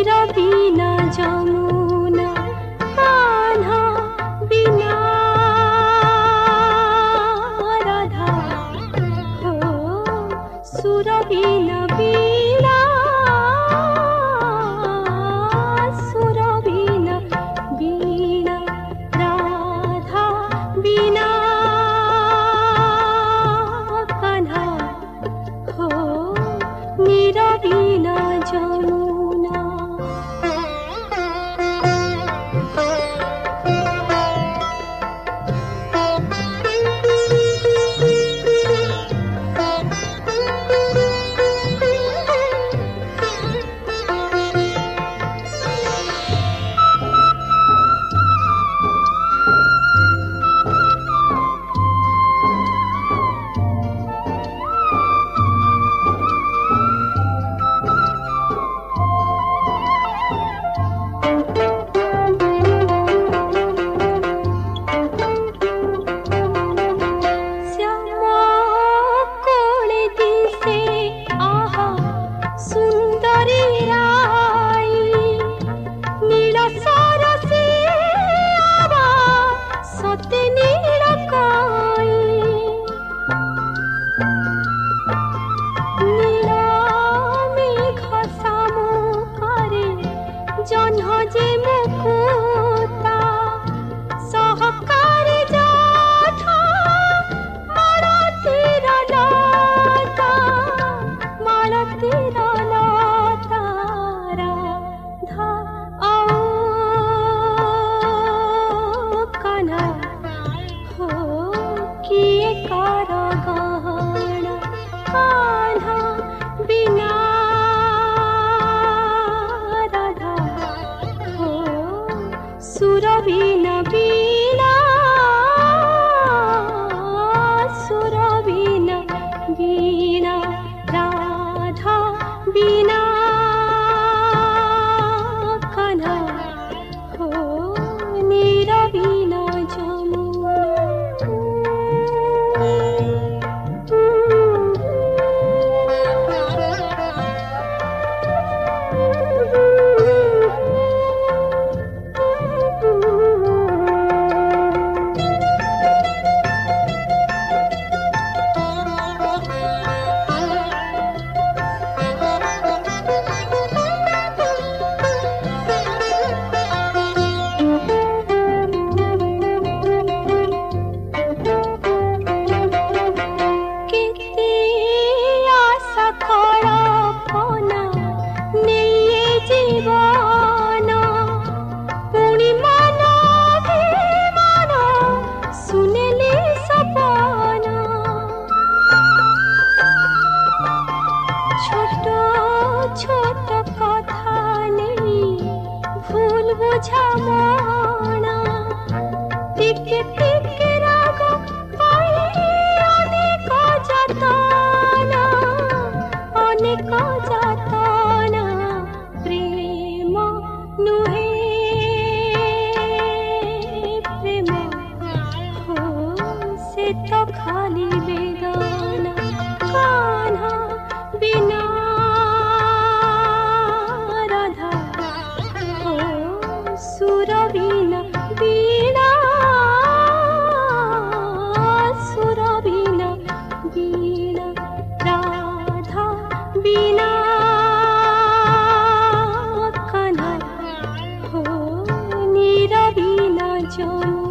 नीरवीना जमुना कान्हा बिना राधा हो सुरवीना वीणा सुरवीना वीणा राधा बिना कान्हा हो नीरवीना जमुना। सुरवीना वीणा सुरवीना वीणा राधा बिना कान्हा हो नीरवीना जमुना। छोट कथा नहीं भूल बुझामणा टिके टिके राग पाई अनेक जातना प्रेम नुहे प्रेम हो से तो खाली वेदना कान्हा बिना सुरवीना वीणा सुरवीना वीणा राधा बिना कान्हा हो नीरवीना जमुना।